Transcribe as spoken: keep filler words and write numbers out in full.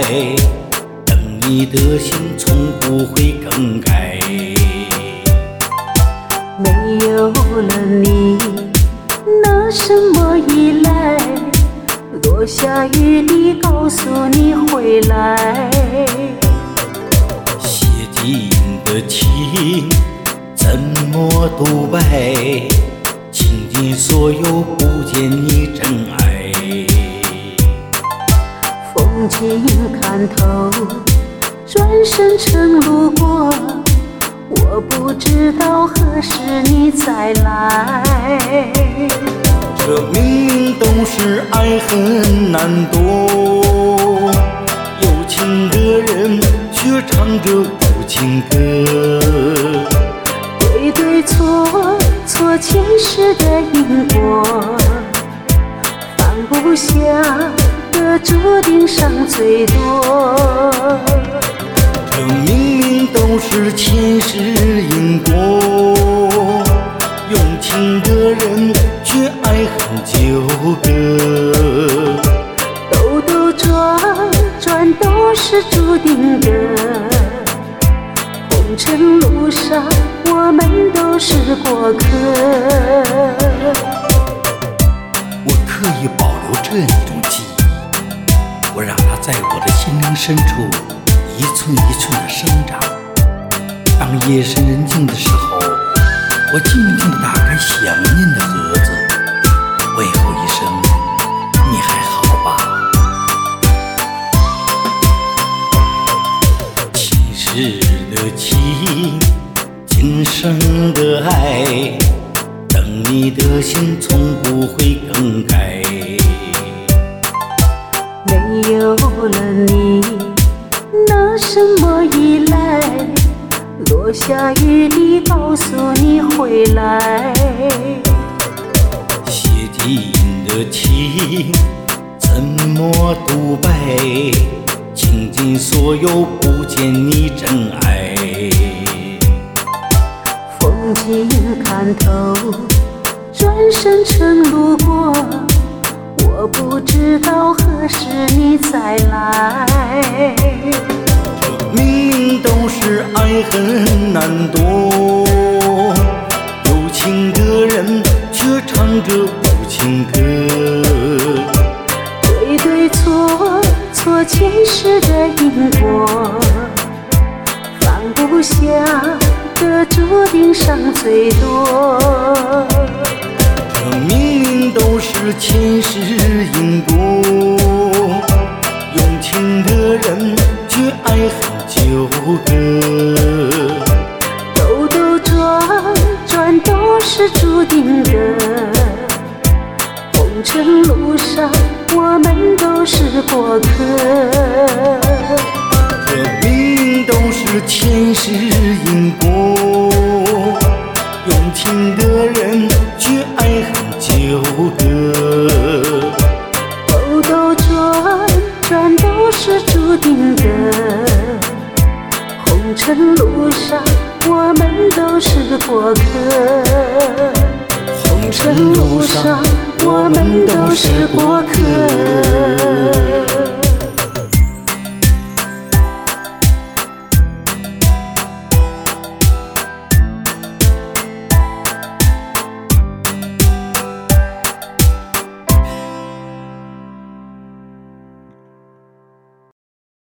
等你的心从不会更改。 没有了你，拿什么依赖？落下雨滴告诉你回来。 写尽的情怎么独白？倾尽所有不见你真爱。 风景看透，转身成路过，我不知道何时你再来。 这明明都是爱很难躲，有情的人却唱着无情歌。 对对错错前世的因果，放不下的注定伤最多。 这明明都是前世因果，用情的人却爱恨纠葛。 兜兜转转都是注定的，红尘路上我们都是过客。 我刻意保留这样一种记忆，我让它在我的心灵深处一寸一寸的生长。当夜深人静的时候，我静静地打开想念的盒子，问候一声你还好吧。前世的情，今生的爱，等你的心从不会更改。 没有了你，拿什么依赖？落下雨滴告诉你回来。 写尽的情怎么独白？倾尽所有不见你真爱。 风景看透，转身成路过，我不知道何时你再来。 这明明都是爱很难躲，有情的人却唱着无情歌。 对对错错前世的因果，放不下的注定伤最多。 这明明都是前世因果，用情的人却爱恨纠葛。 兜兜转转都是注定的，红尘路上我们都是过客。 这明明都是前世因果，用情的人却爱恨纠葛。 兜兜转转都是注定的，红尘路上我们都是过客。红尘路上我们都是过客。